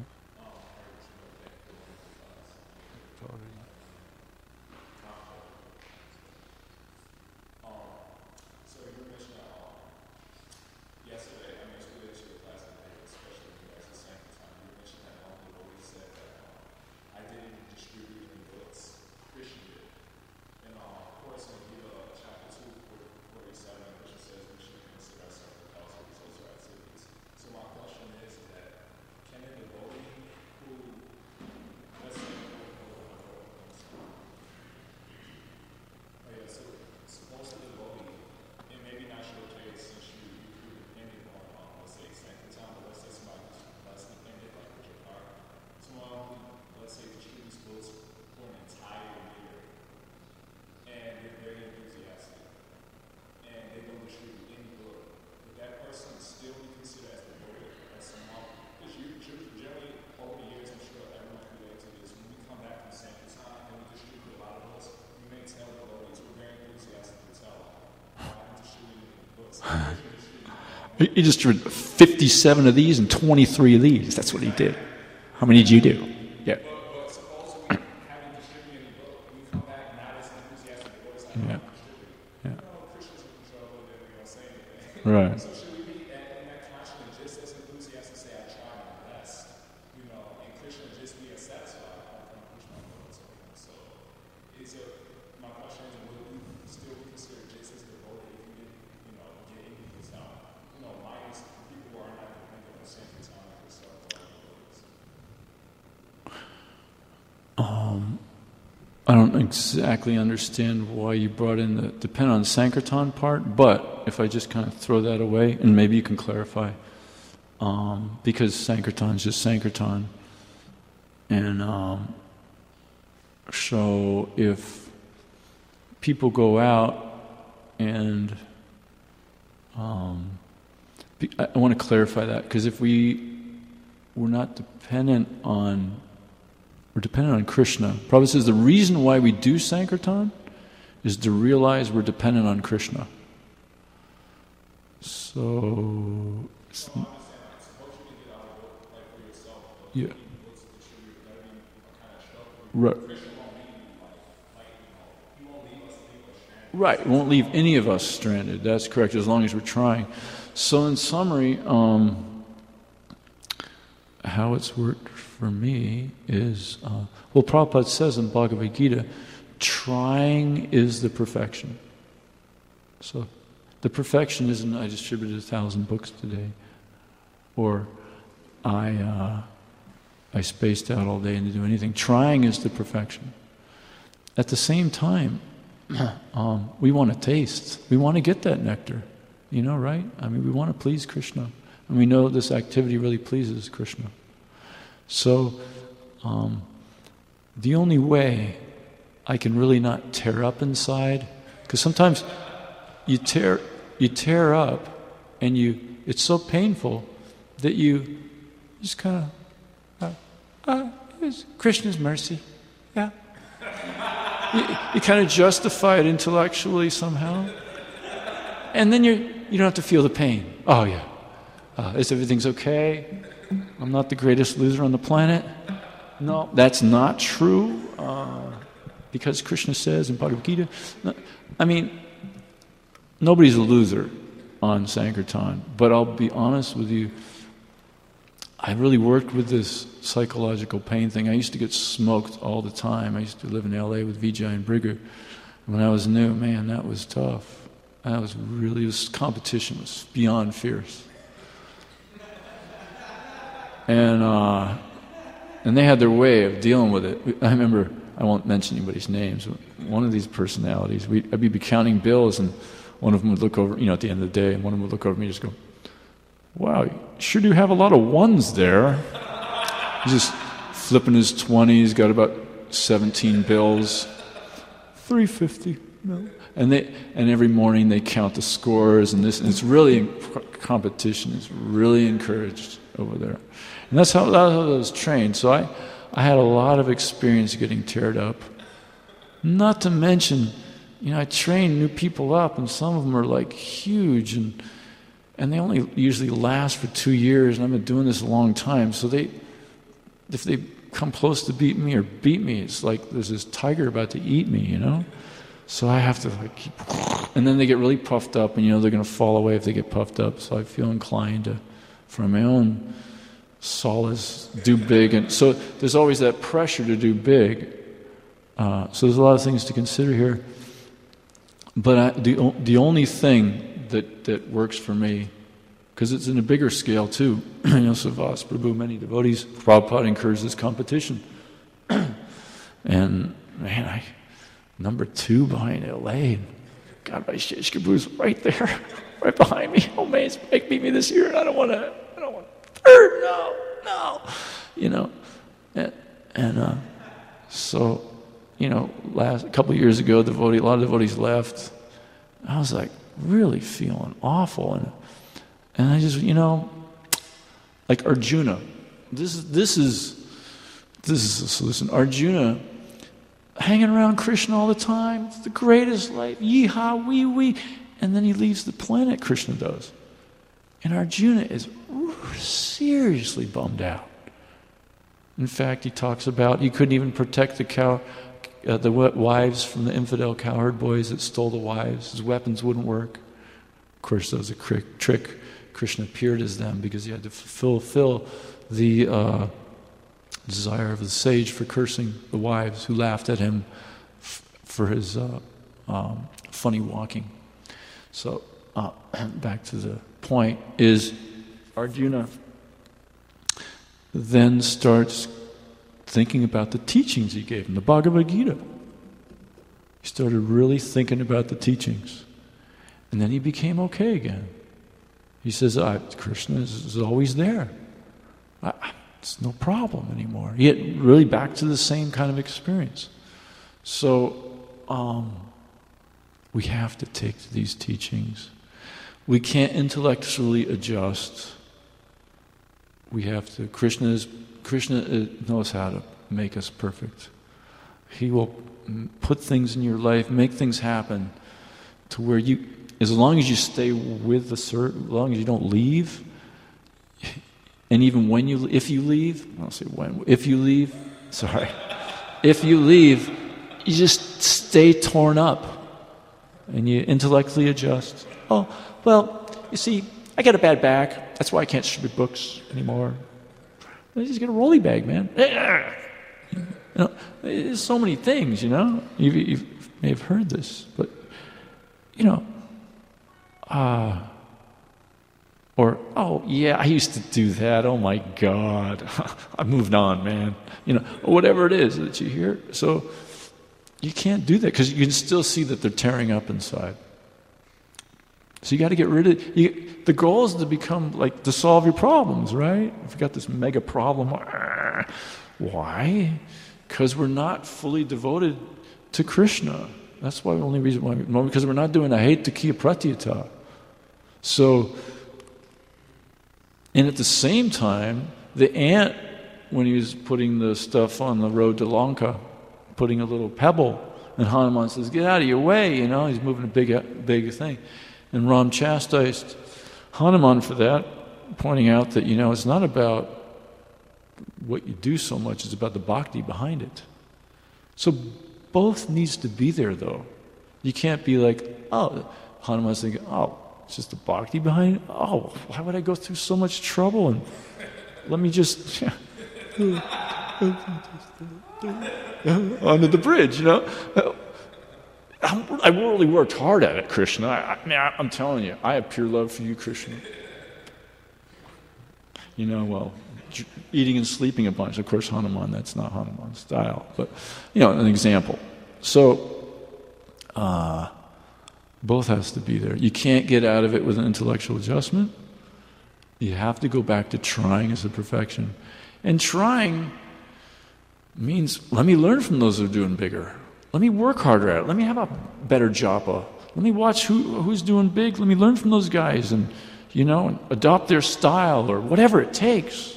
So you mentioned yesterday, I mean, it's related to the class today, especially when you guys are saying time. You mentioned that one of the devotees said that I didn't distribute any books, Krishna did. And of course, in Gita chapter 2, 47, Krishna says we should consider ourselves the cause of these also activities. So my question is that can a devotee who, let's say, so suppose a devotee, it may be not your case since you depended on, let's say, Sankirtan, but let's say somebody who's less dependent, like with your car. Someone who, let's say, distributes books for an entire year, and they're very enthusiastic, and they don't distribute any book. Would that person still be considered as a devotee, as someone? Because you generally, over the years, I'm sure everyone can relate to this, when we come back from Sankirtan and we distribute a lot of books, we may tell devotees we're very enthusiastic to tell them. He just did 57 of these and 23 of these. That's what he did. How many did you do? Yeah. But suppose we haven't distributed any book, we come back not as enthusiastic devotees like Yeah. distributed. Yeah. Christians in control of it, we don't say anything. Right. So should we be in that conscience just as enthusiastic, say I tried my best, and Krishna just be as satisfied? I don't push my limits on him. So my question is, would you still be considered just as devoted if you didn't, get any of this out? Minus people who are not dependent on the same time like yourself. I don't exactly understand why you brought in the depend on Sankirtan part, but if I just kind of throw that away, and maybe you can clarify, because Sankirtan is just Sankirtan, and so if people go out and I want to clarify that, because if we're not dependent on, we're dependent on Krishna. Prabhupada says the reason why we do Sankirtan is to realize we're dependent on Krishna. So, yeah. Right. Right, it won't leave any of us stranded. That's correct, as long as we're trying. So in summary, how it's worked for me is, Prabhupada says in Bhagavad Gita, trying is the perfection. So the perfection isn't I distributed 1,000 books today, or I I spaced out all day and to do anything. Trying is the perfection. At the same time, we want to taste. We want to get that nectar. You know, right? I mean, we want to please Krishna. And we know this activity really pleases Krishna. So, the only way I can really not tear up inside, because sometimes you tear up and it's so painful that you just kind of, it's Krishna's mercy. Yeah. You kind of justify it intellectually somehow. And then you don't have to feel the pain. Oh yeah. Is everything's okay? I'm not the greatest loser on the planet. No, that's not true. Because Krishna says in Bhagavad Gita, I mean, nobody's a loser on Sankirtan. But I'll be honest with you, I really worked with this psychological pain thing. I used to get smoked all the time. I used to live in L.A. with Vijay and Brigger. When I was new, man, that was tough. Competition was beyond fierce. And they had their way of dealing with it. I remember, I won't mention anybody's names, but one of these personalities, I'd be counting bills, and one of them would look over, at the end of the day, and one of them would look over at me and just go, "Wow, you sure do have a lot of ones there." He's just flipping his 20s, got about 17 bills. $350, no. And every morning they count the scores, and it's really, competition is really encouraged over there. And that's how I was trained. So I had a lot of experience getting teared up. Not to mention, I train new people up, and some of them are like huge, and they only usually last for 2 years, and I've been doing this a long time. So if they come close to beat me, it's like there's this tiger about to eat me, So I have to keep, and then they get really puffed up, and they're going to fall away if they get puffed up. So I feel inclined to, for my own solace, do big, and so there's always that pressure to do big. So there's a lot of things to consider here. But the only thing that works for me, because it's in a bigger scale too. Savas Prabhu, many devotees, Prabhupada encourages competition, and man, number 2 behind L.A. God, my Shish Kabu's right there, right behind me. Oh man, Spike beat me this year, and I don't want third. No. So a couple of years ago, a lot of devotees left. I was like really feeling awful, and I just like Arjuna. This is the solution. Arjuna, hanging around Krishna all the time. It's the greatest life. Yeehaw, wee. And then he leaves the planet, Krishna does. And Arjuna is seriously bummed out. In fact, he talks about he couldn't even protect the wives from the infidel cowherd boys that stole the wives. His weapons wouldn't work. Of course, that was a trick. Krishna appeared as them because he had to fulfill the desire of the sage for cursing the wives who laughed at him for his funny walking. So back to the point is Arjuna then starts thinking about the teachings he gave him, the Bhagavad Gita. He started really thinking about the teachings. And then he became okay again. He says, Krishna is always there. It's no problem anymore. Yet really back to the same kind of experience. So we have to take to these teachings. We can't intellectually adjust. We have to. Krishna knows how to make us perfect. He will put things in your life, make things happen to where as long as you stay with as long as you don't leave, and even if you leave, if you leave, you just stay torn up, and you intellectually adjust. Oh, well, you see, I got a bad back. That's why I can't distribute books anymore. I just get a rolly bag, man. There's so many things, You may have heard this, but, Or, oh, yeah, I used to do that. Oh, my God. I moved on, man. Or whatever it is that you hear. So you can't do that because you can still see that they're tearing up inside. So you got to get rid of it. The goal is to become, to solve your problems, right? If you got this mega problem, why? Because we're not fully devoted to Krishna. That's why the only reason why, because we're not doing ahetakiya pratyata. So, and at the same time, the ant, when he was putting the stuff on the road to Lanka, putting a little pebble, and Hanuman says, "Get out of your way," he's moving a big thing. And Ram chastised Hanuman for that, pointing out that, it's not about what you do so much, it's about the bhakti behind it. So both needs to be there, though. You can't be like, oh, Hanuman's thinking, oh, it's just the bhakti behind it? Oh, why would I go through so much trouble? And let me just onto the bridge, I really worked hard at it, Krishna. I'm telling you, I have pure love for you, Krishna. Eating and sleeping a bunch. Of course, Hanuman, that's not Hanuman's style. But, an example. So, both has to be there. You can't get out of it with an intellectual adjustment. You have to go back to trying as a perfection. And trying means, let me learn from those who are doing bigger. Let me work harder at it. Let me have a better japa. Let me watch who's doing big. Let me learn from those guys and, adopt their style or whatever it takes,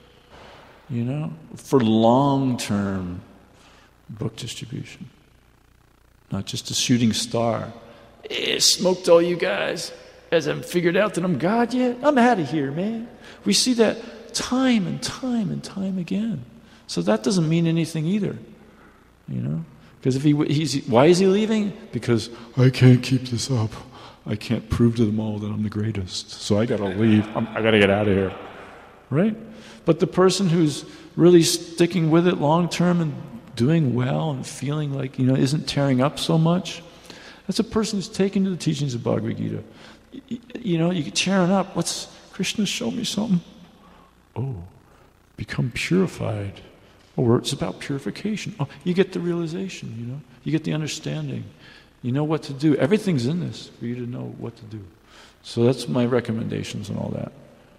for long-term book distribution. Not just a shooting star. Smoked all you guys. As I've figured out that I'm God yet? I'm out of here, man. We see that time and time and time again. So that doesn't mean anything either, Because why is he leaving? Because I can't keep this up. I can't prove to them all that I'm the greatest. So I got to leave. I got to get out of here. Right? But the person who's really sticking with it long term and doing well and feeling like, isn't tearing up so much, that's a person who's taken to the teachings of Bhagavad Gita. You get tearing up. What's Krishna show me something? Oh, become purified. Or it's about purification. Oh, you get the realization, You get the understanding. You know what to do. Everything's in this for you to know what to do. So that's my recommendations and all that.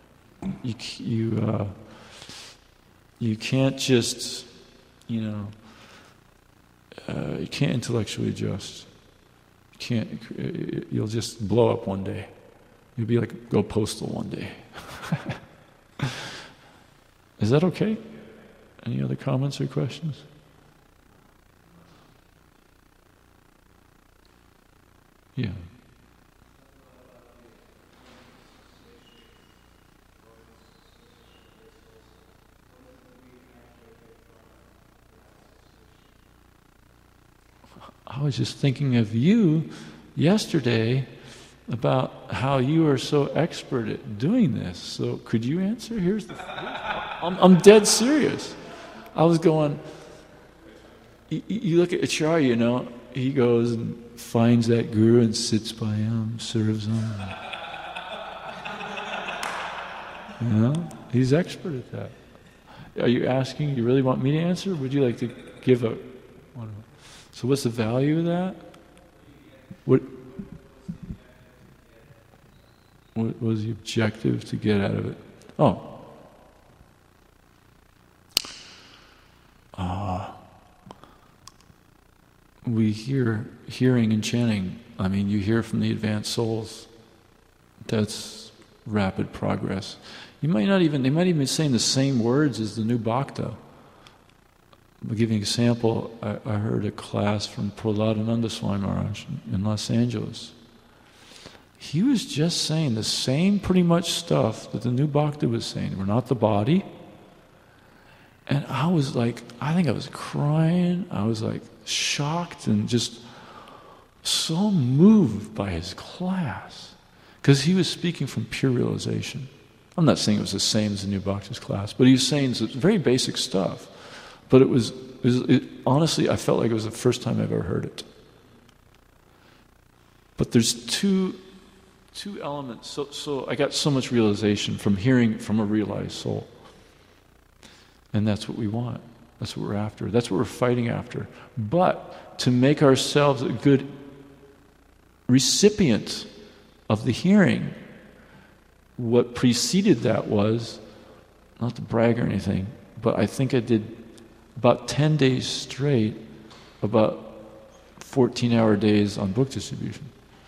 You can't just, you can't intellectually adjust. You'll just blow up one day. You'll be like, go postal one day. Is that okay? Any other comments or questions? Yeah. I was just thinking of you yesterday about how you are so expert at doing this. So could you answer? I'm dead serious. I was going, you look at Acharya, he goes and finds that guru and sits by him, serves him. He's expert at that. Are you asking, you really want me to answer? Or would you like to give a... So what's the value of that? What was the objective to get out of it? We hearing and chanting. You hear from the advanced souls. That's rapid progress. They might even be saying the same words as the new bhakta. I'll give you an example. I heard a class from Prahladananda Swami Maharaj in Los Angeles. He was just saying the same pretty much stuff that the new bhakta was saying. We're not the body. And I was like, I think I was crying. I was like shocked and just so moved by his class. Because he was speaking from pure realization. I'm not saying it was the same as the new bhakta's class, but he was saying some very basic stuff. But honestly, I felt like it was the first time I've ever heard it. But there's two two elements. So I got so much realization from hearing from a realized soul. And that's what we want. That's what we're after. That's what we're fighting after. But to make ourselves a good recipient of the hearing, what preceded that was, not to brag or anything, but I think I did about 10 days straight, about 14-hour days on book distribution.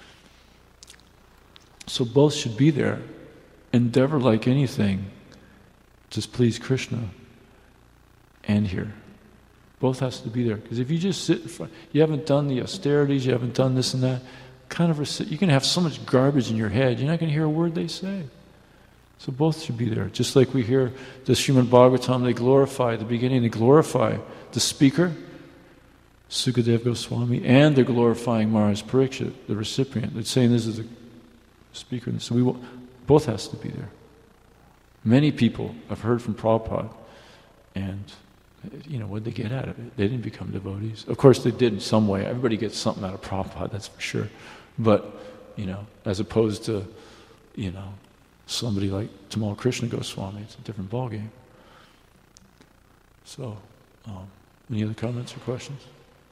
So both should be there. Endeavor like anything, just please Krishna and hear. Both has to be there. Because if you just sit in front, you haven't done the austerities, you haven't done this and that, you can have so much garbage in your head, you're not going to hear a word they say. So both should be there. Just like we hear the Srimad Bhagavatam, they glorify, at the beginning they glorify the speaker, Sukadeva Goswami, and they're glorifying Maharaj Parikshit, the recipient. They're saying this is the speaker. So both has to be there. Many people have heard from Prabhupada, and what did they get out of it? They didn't become devotees. Of course they did in some way. Everybody gets something out of Prabhupada, that's for sure. But, as opposed to, somebody like Tamal Krishna Goswami, it's a different ballgame. So, any other comments or questions?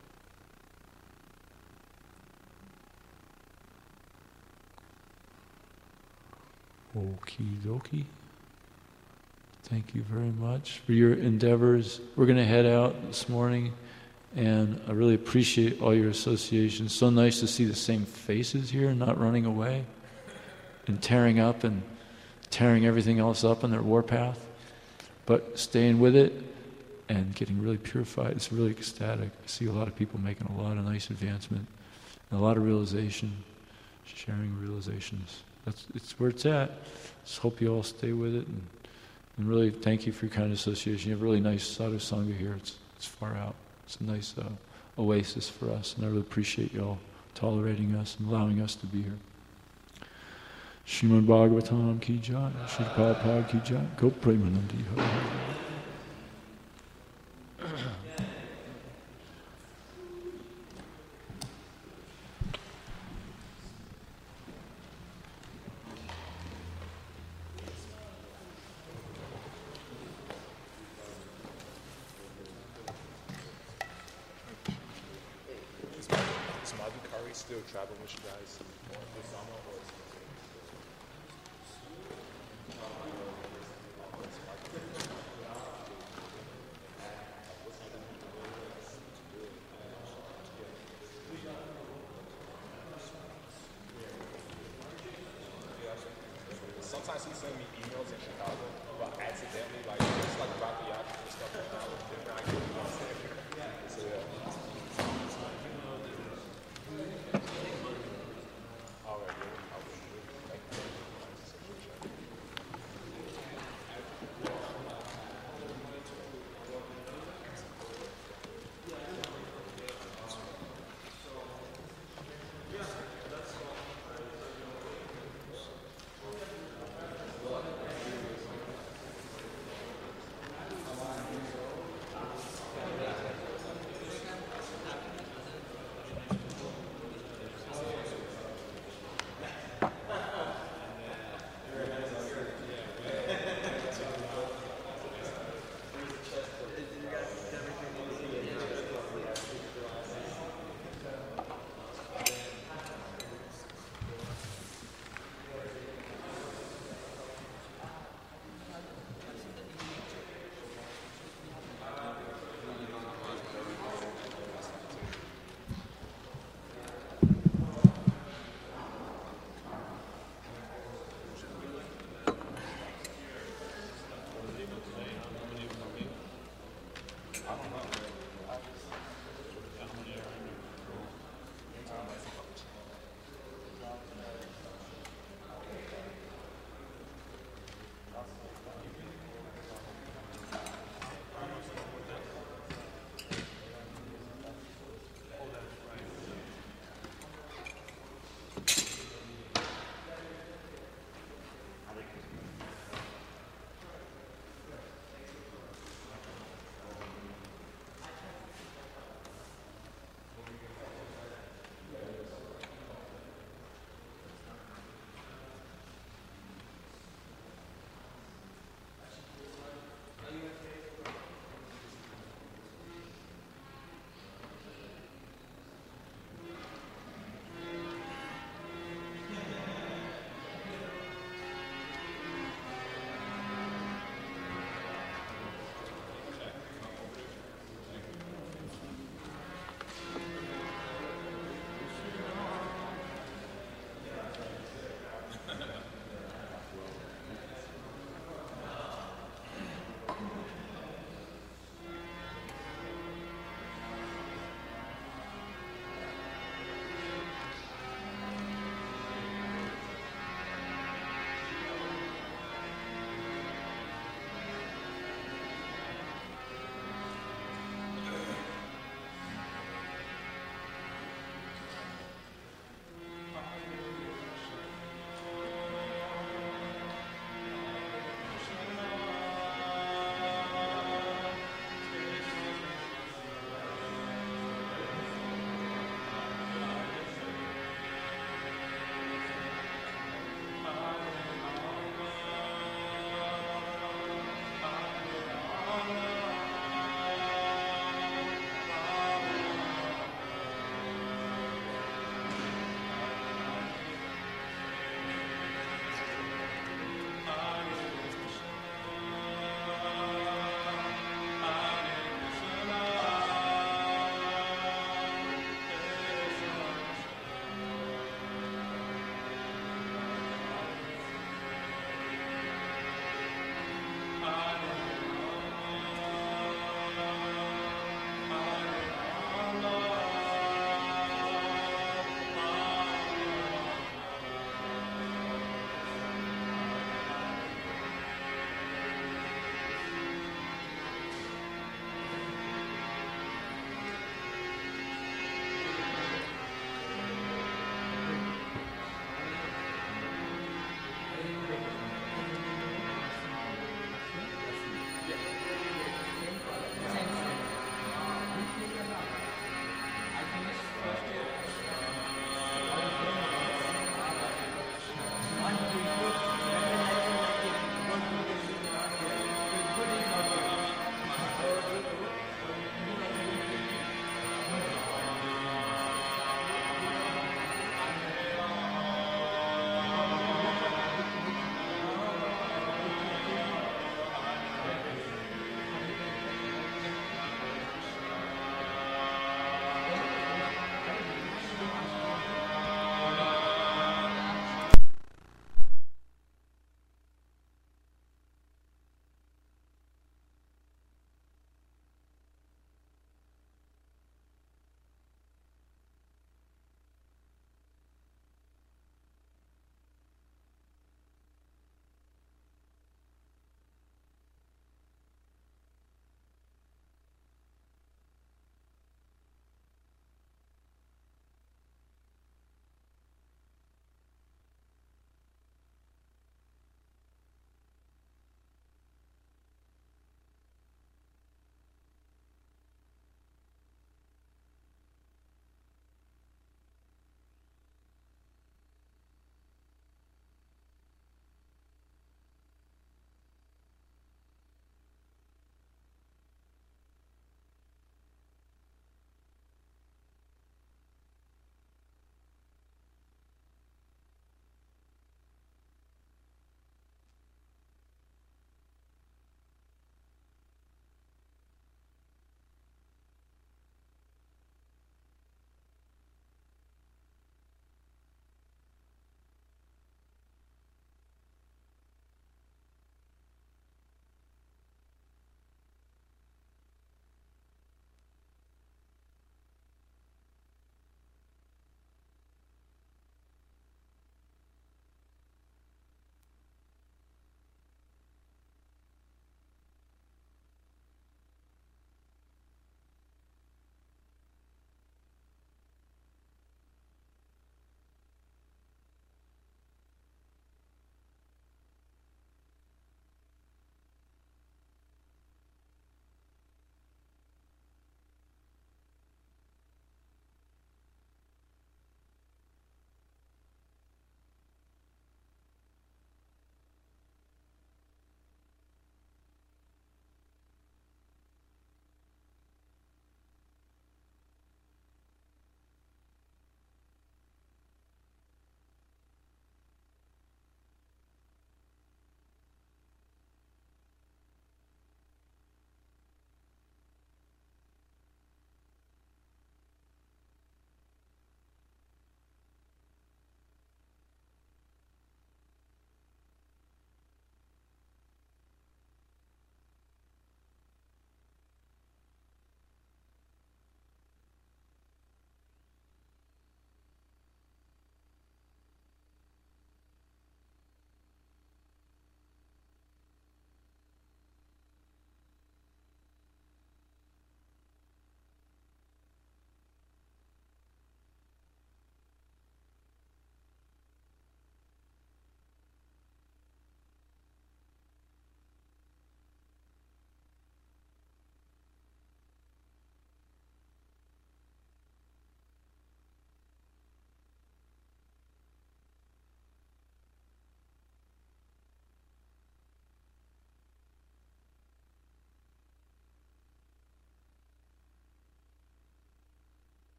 Okie dokie. Thank you very much for your endeavors. We're going to head out this morning, and I really appreciate all your associations. So nice to see the same faces here, not running away and tearing up and tearing everything else up on their warpath, but staying with it and getting really purified. It's really ecstatic. I see a lot of people making a lot of nice advancement and a lot of realization, sharing realizations. It's where it's at. Just hope you all stay with it, and really thank you for your kind association. You have a really nice sadhu sangha here. It's far out. It's a nice oasis for us, and I really appreciate you all tolerating us and allowing us to be here. Srimad Bhagavatam ki jai, Srila Prabhupada ki jai, Go Premanandi Hari Hari. Still travel with you guys this summer, or sometimes he send me emails in Chicago, but accidentally, like it's like about the yacht and stuff like that with different activities. So yeah.